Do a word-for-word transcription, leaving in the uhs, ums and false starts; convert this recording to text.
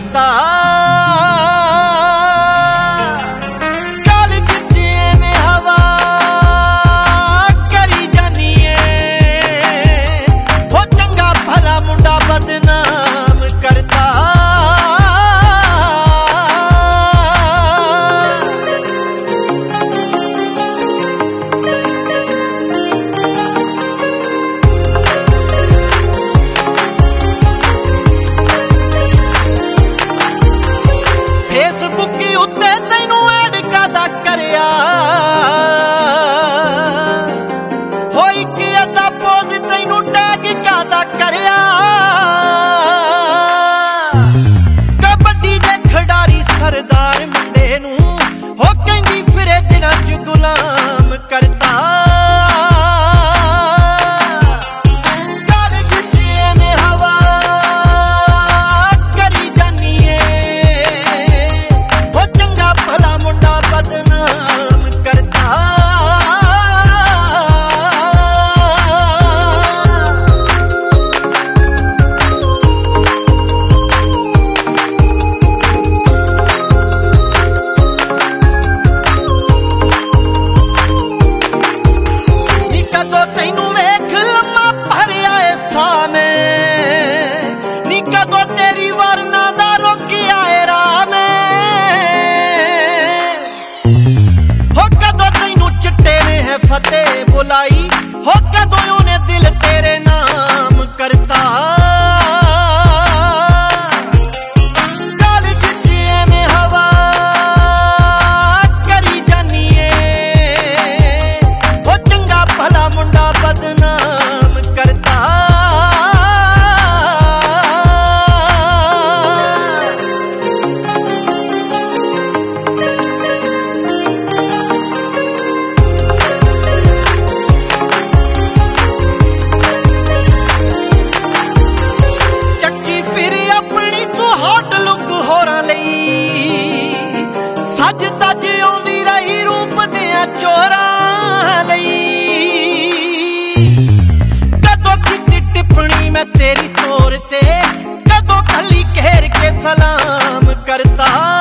करता। फतेह बुलाई हो कदों ने दिल तेरे नाम करता। गल जिचे में हवा करी जानिए हो चंगा भला मुंडा बदनाम करता। सज तज आउंदी रही रूप दियां चोरां लई। कदों कीती टिप्पणी मैं तेरी तौर ते, कदों खली घेर के सलाम करता।